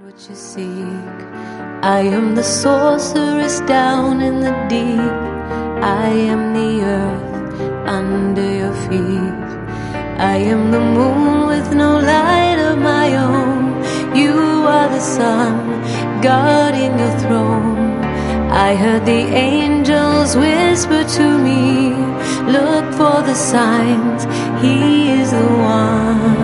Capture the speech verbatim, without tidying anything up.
What you seek, I am the sorceress down in the deep. I am the earth under your feet. I am the moon with no light of my own. You are the sun guarding your throne. I heard the angels whisper to me, look for the signs, he is the one.